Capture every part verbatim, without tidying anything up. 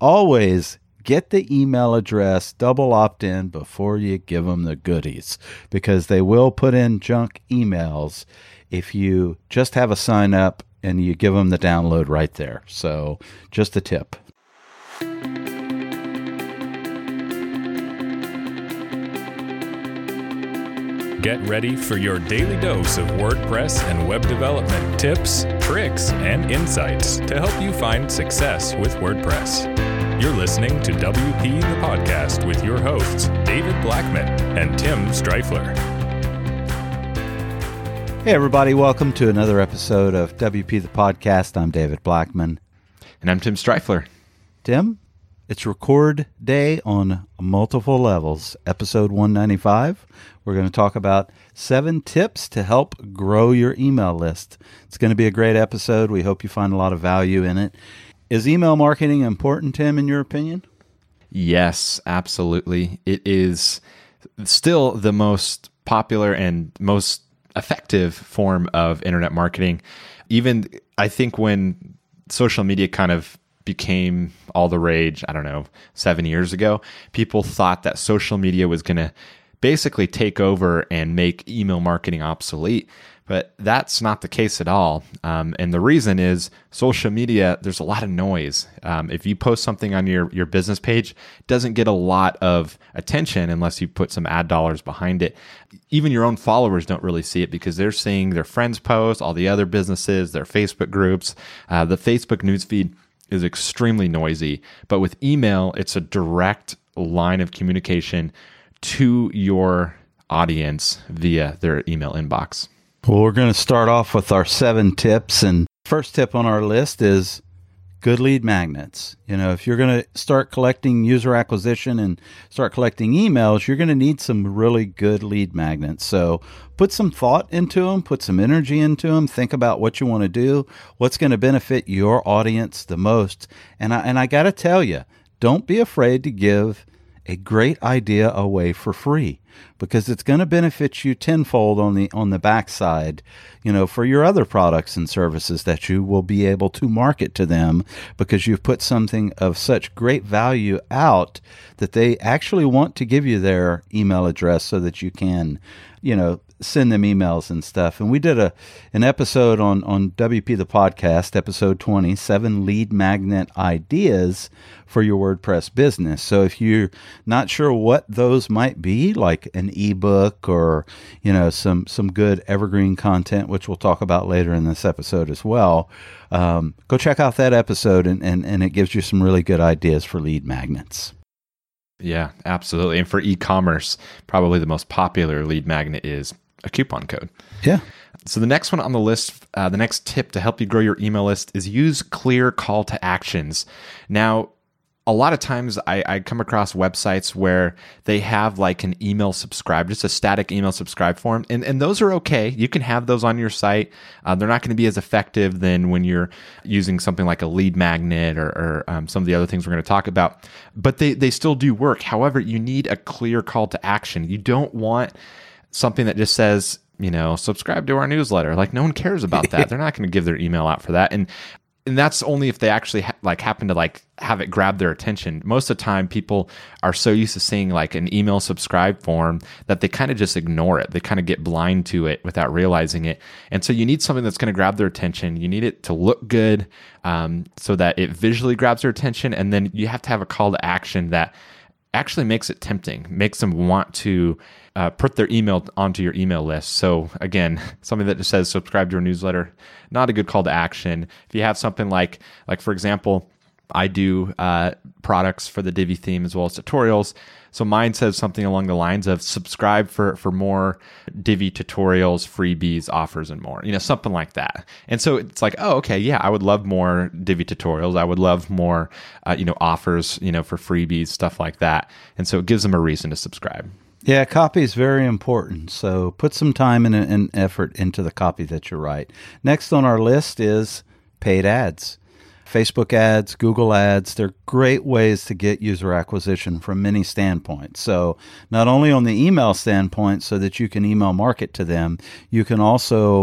always get the email address, double opt-in before you give them the goodies, because they will put in junk emails if you just have a sign up and you give them the download right there. So just a tip. Get ready for your daily dose of WordPress and web development tips, tricks, and insights to help you find success with WordPress. You're listening to W P the Podcast with your hosts, David Blackman and Tim Streifler. Hey, everybody. Welcome to another episode of W P the Podcast. I'm David Blackman. And I'm Tim Streifler. Tim, it's record day on multiple levels. Episode one ninety-five. We're going to talk about seven tips to help grow your email list. It's going to be a great episode. We hope you find a lot of value in it. Is email marketing important, Tim, in your opinion? Yes, absolutely. It is still the most popular and most effective form of internet marketing. Even, I think, when social media kind of became all the rage, I don't know, seven years ago, people thought that social media was going to basically take over and make email marketing obsolete. But that's not the case at all. Um, and the reason is social media, there's a lot of noise. Um, if you post something on your, your business page, it doesn't get a lot of attention unless you put some ad dollars behind it. Even your own followers don't really see it because they're seeing their friends post, all the other businesses, their Facebook groups. Uh, the Facebook newsfeed is extremely noisy. But with email, it's a direct line of communication to your audience via their email inbox. Well, we're going to start off with our seven tips. And first tip on our list is good lead magnets. You know, if you're going to start collecting user acquisition and start collecting emails, you're going to need some really good lead magnets. So put some thought into them, put some energy into them, think about what you want to do, what's going to benefit your audience the most. And I, and I got to tell you, don't be afraid to give a great idea away for free, because it's going to benefit you tenfold on the on the backside, you know, for your other products and services that you will be able to market to them, because you've put something of such great value out that they actually want to give you their email address so that you can, you know, send them emails and stuff. And we did a an episode on on W P the Podcast, episode twenty, seven lead magnet ideas for your WordPress business. So if you're not sure what those might be, like an ebook or, you know, some some good evergreen content, which we'll talk about later in this episode as well, um, go check out that episode, and, and, and it gives you some really good ideas for lead magnets. Yeah, absolutely. And for e-commerce, probably the most popular lead magnet is a coupon code. Yeah. So the next one on the list, uh, the next tip to help you grow your email list is use clear call to actions. Now, a lot of times I, I come across websites where they have like an email subscribe, just a static email subscribe form. And, and those are okay. You can have those on your site. Uh, they're not going to be as effective than when you're using something like a lead magnet or, or um, some of the other things we're going to talk about. But they, they still do work. However, you need a clear call to action. You don't want something that just says, you know, subscribe to our newsletter. Like, no one cares about that. They're not going to give their email out for that. And And that's only if they actually ha- like happen to like have it grab their attention. Most of the time, people are so used to seeing like an email subscribe form that they kind of just ignore it. They kind of get blind to it without realizing it. And so you need something that's going to grab their attention. You need it to look good um, so that it visually grabs their attention. And then you have to have a call to action that actually makes it tempting, makes them want to uh, put their email onto your email list. So again, something that just says subscribe to our newsletter, not a good call to action. If you have something like, like for example, I do uh, products for the Divi theme as well as tutorials. So mine says something along the lines of subscribe for, for more Divi tutorials, freebies, offers, and more, you know, something like that. And so it's like, oh, okay, yeah, I would love more Divi tutorials. I would love more, uh, you know, offers, you know, for freebies, stuff like that. And so it gives them a reason to subscribe. Yeah, copy is very important. So put some time and, and effort into the copy that you write. Next on our list is paid ads. Facebook ads, Google ads, they're great ways to get user acquisition from many standpoints. So not only on the email standpoint so that you can email market to them, you can also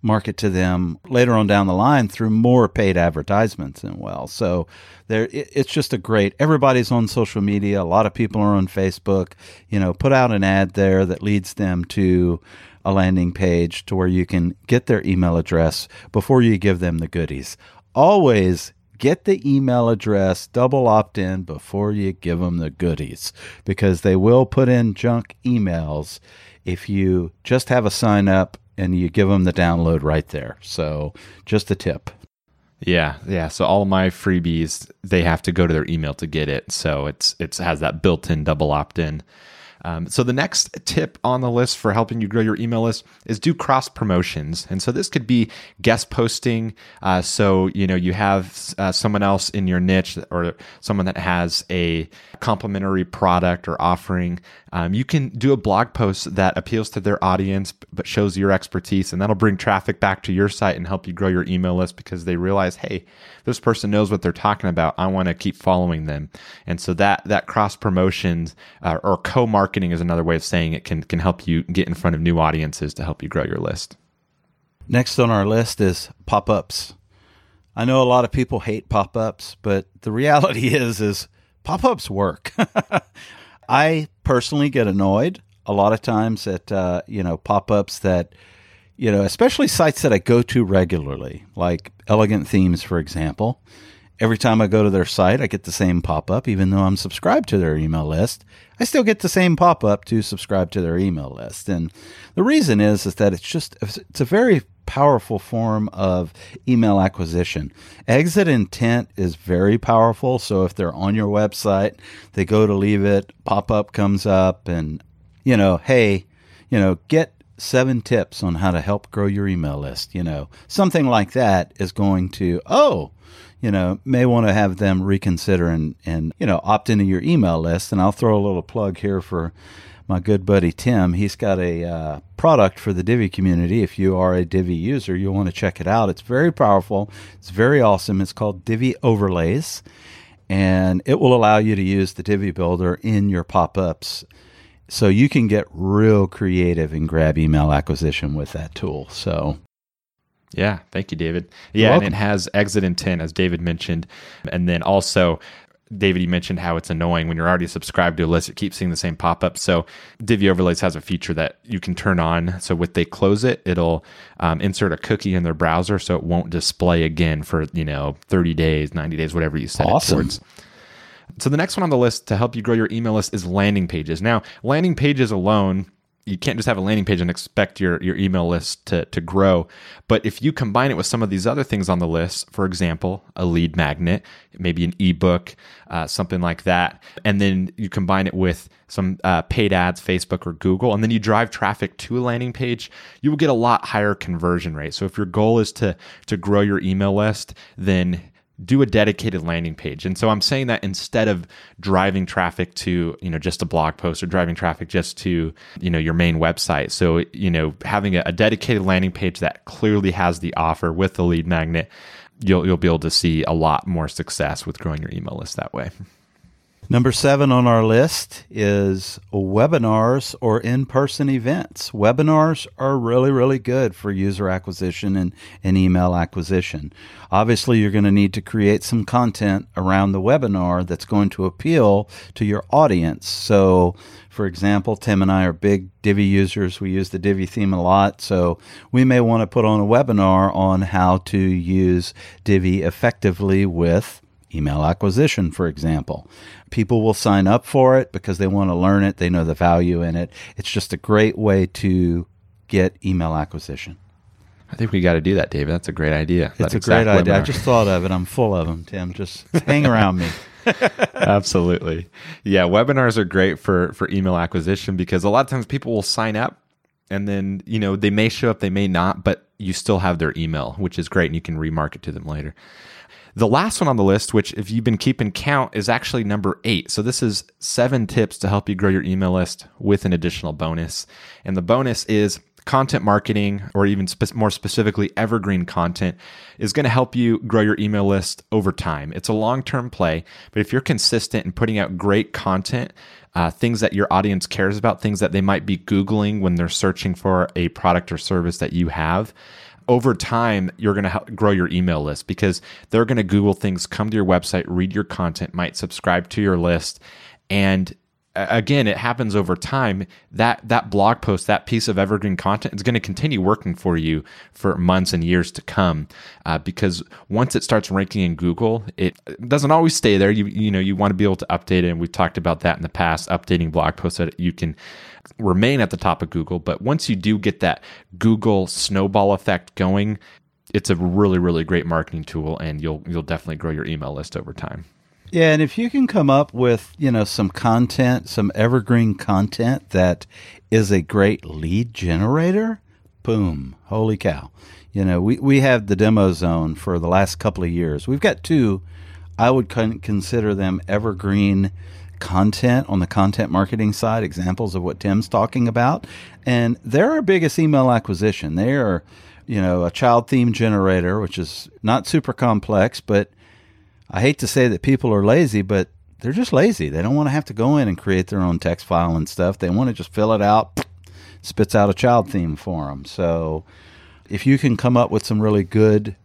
market to them later on down the line through more paid advertisements and well. So there, it, it's just a great, everybody's on social media. A lot of people are on Facebook, you know, put out an ad there that leads them to a landing page to where you can get their email address before you give them the goodies. Always get the email address, double opt-in before you give them the goodies, because they will put in junk emails if you just have a sign up and you give them the download right there. So just a tip. Yeah, yeah. So all my freebies, they have to go to their email to get it. So it's it's has that built-in double opt-in. Um, so the next tip on the list for helping you grow your email list is do cross promotions. And so this could be guest posting. Uh, so, you know, you have uh, someone else in your niche or someone that has a complementary product or offering. Um, you can do a blog post that appeals to their audience, but shows your expertise, and that'll bring traffic back to your site and help you grow your email list because they realize, hey, this person knows what they're talking about. I want to keep following them. And so that that cross promotions uh, or co-marketing is another way of saying it can can help you get in front of new audiences to help you grow your list. Next on our list is pop-ups. I know a lot of people hate pop-ups, but the reality is is pop-ups work. I personally get annoyed a lot of times at uh, you know pop-ups that, you know, especially sites that I go to regularly, like Elegant Themes, for example. Every time I go to their site, I get the same pop-up, even though I'm subscribed to their email list. I still get the same pop-up to subscribe to their email list. And the reason is, is that it's just, it's a very powerful form of email acquisition. Exit intent is very powerful. So if they're on your website, they go to leave it, pop-up comes up and, you know, hey, you know, get seven tips on how to help grow your email list. You know, something like that is going to, oh, you know, may want to have them reconsider and, and, you know, opt into your email list. And I'll throw a little plug here for my good buddy, Tim. He's got a uh, product for the Divi community. If you are a Divi user, you'll want to check it out. It's very powerful. It's very awesome. It's called Divi Overlays, and it will allow you to use the Divi Builder in your pop-ups. So you can get real creative and grab email acquisition with that tool. So yeah, thank you, David. Yeah, and it has exit intent, as David mentioned. And then also, David, you mentioned how it's annoying when you're already subscribed to a list, it keeps seeing the same pop-up. So Divi Overlays has a feature that you can turn on. So when they close it, it'll um, insert a cookie in their browser so it won't display again for, you know, thirty days, ninety days, whatever you set awesome. it towards. So the next one on the list to help you grow your email list is landing pages. Now, landing pages alone, you can't just have a landing page and expect your, your email list to, to grow. But if you combine it with some of these other things on the list, for example, a lead magnet, maybe an ebook, uh, something like that, and then you combine it with some uh, paid ads, Facebook or Google, and then you drive traffic to a landing page, you will get a lot higher conversion rate. So if your goal is to to grow your email list, then do a dedicated landing page. And so I'm saying that instead of driving traffic to, you know, just a blog post or driving traffic just to, you know, your main website. So, you know, having a, a dedicated landing page that clearly has the offer with the lead magnet, you'll you'll be able to see a lot more success with growing your email list that way. Number seven on our list is webinars or in-person events. Webinars are really, really good for user acquisition and, and email acquisition. Obviously, you're going to need to create some content around the webinar that's going to appeal to your audience. So, for example, Tim and I are big Divi users. We use the Divi theme a lot. So we may want to put on a webinar on how to use Divi effectively with email acquisition, for example. People will sign up for it because they want to learn it. They know the value in it. It's just a great way to get email acquisition. I think we got to do that, David. That's a great idea. It's that a great webinar. idea. I just thought of it. I'm full of them, Tim. Just hang around me. Absolutely. Yeah, webinars are great for, for email acquisition because a lot of times people will sign up and then, you know, they may show up, they may not, but you still have their email, which is great, and you can remarket to them later. The last one on the list, which if you've been keeping count, is actually number eight. So this is seven tips to help you grow your email list with an additional bonus. And the bonus is content marketing, or even spe- more specifically, evergreen content, is going to help you grow your email list over time. It's a long-term play, but if you're consistent in putting out great content, uh, things that your audience cares about, things that they might be Googling when they're searching for a product or service that you have, over time, you're going to help grow your email list because they're going to Google things, come to your website, read your content, might subscribe to your list. And again, it happens over time. That that blog post, that piece of evergreen content is going to continue working for you for months and years to come. Uh, because once it starts ranking in Google, it doesn't always stay there. You you know you want to be able to update it, and we've talked about that in the past. Updating blog posts so that you can remain at the top of Google. But once you do get that Google snowball effect going, it's a really really great marketing tool, and you'll you'll definitely grow your email list over time. Yeah, and if you can come up with, you know, some content, some evergreen content that is a great lead generator, boom, holy cow. You know, we, we have the Demo Zone for the last couple of years. We've got two, I would con- consider them evergreen content on the content marketing side, examples of what Tim's talking about. And they're our biggest email acquisition. They are, you know, a child theme generator, which is not super complex, but I hate to say that people are lazy, but they're just lazy. They don't want to have to go in and create their own text file and stuff. They want to just fill it out, spits out a child theme for them. So if you can come up with some really good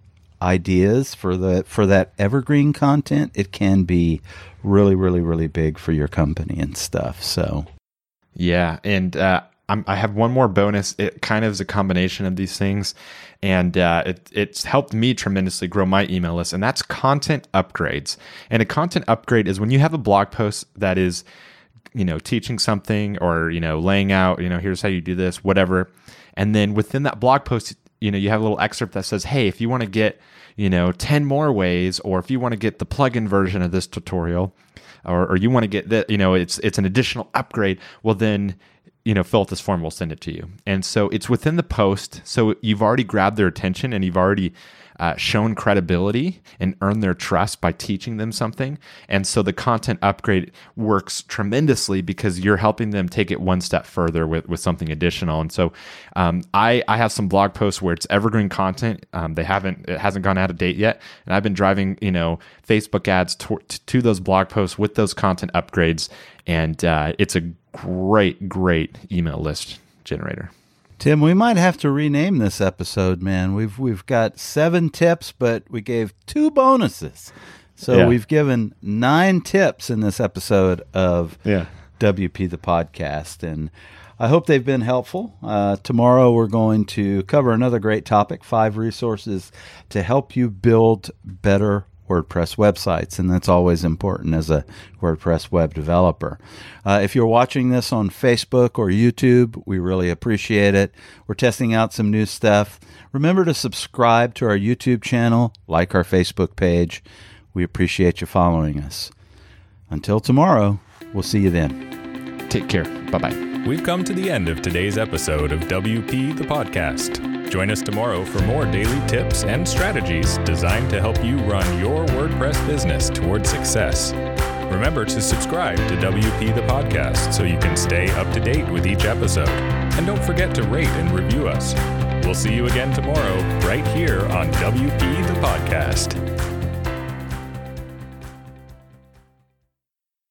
ideas for the for that evergreen content, it can be really, really, really big for your company and stuff. So yeah, and uh, I'm, I have one more bonus. It kind of is a combination of these things. And uh, it, it's helped me tremendously grow my email list, and that's content upgrades. And a content upgrade is when you have a blog post that is, you know, teaching something or, you know, laying out, you know, here's how you do this, whatever. And then within that blog post, you know, you have a little excerpt that says, hey, if you want to get, you know, ten more ways, or if you want to get the plugin version of this tutorial, or, or you want to get that, you know, it's it's an additional upgrade, well then, you know, fill out this form, we'll send it to you. And so it's within the post. So you've already grabbed their attention and you've already uh, shown credibility and earned their trust by teaching them something. And so the content upgrade works tremendously because you're helping them take it one step further with, with something additional. And so um, I, I have some blog posts where it's evergreen content. Um, they haven't, it hasn't gone out of date yet. And I've been driving, you know, Facebook ads to, to those blog posts with those content upgrades. And uh, it's a great, great email list generator. Tim, we might have to rename this episode, man. We've we've got seven tips, but we gave two bonuses. So yeah. We've given nine tips in this episode of yeah. W P the Podcast. And I hope they've been helpful. Uh, tomorrow we're going to cover another great topic, five resources to help you build better WordPress websites, and that's always important as a WordPress web developer. Uh, if you're watching this on Facebook or YouTube, we really appreciate it. We're testing out some new stuff. Remember to subscribe to our YouTube channel, like our Facebook page. We appreciate you following us. Until tomorrow, we'll see you then. Take care. Bye-bye. We've come to the end of today's episode of W P the Podcast. Join us tomorrow for more daily tips and strategies designed to help you run your WordPress business towards success. Remember to subscribe to W P the Podcast so you can stay up to date with each episode. And don't forget to rate and review us. We'll see you again tomorrow right here on W P the Podcast.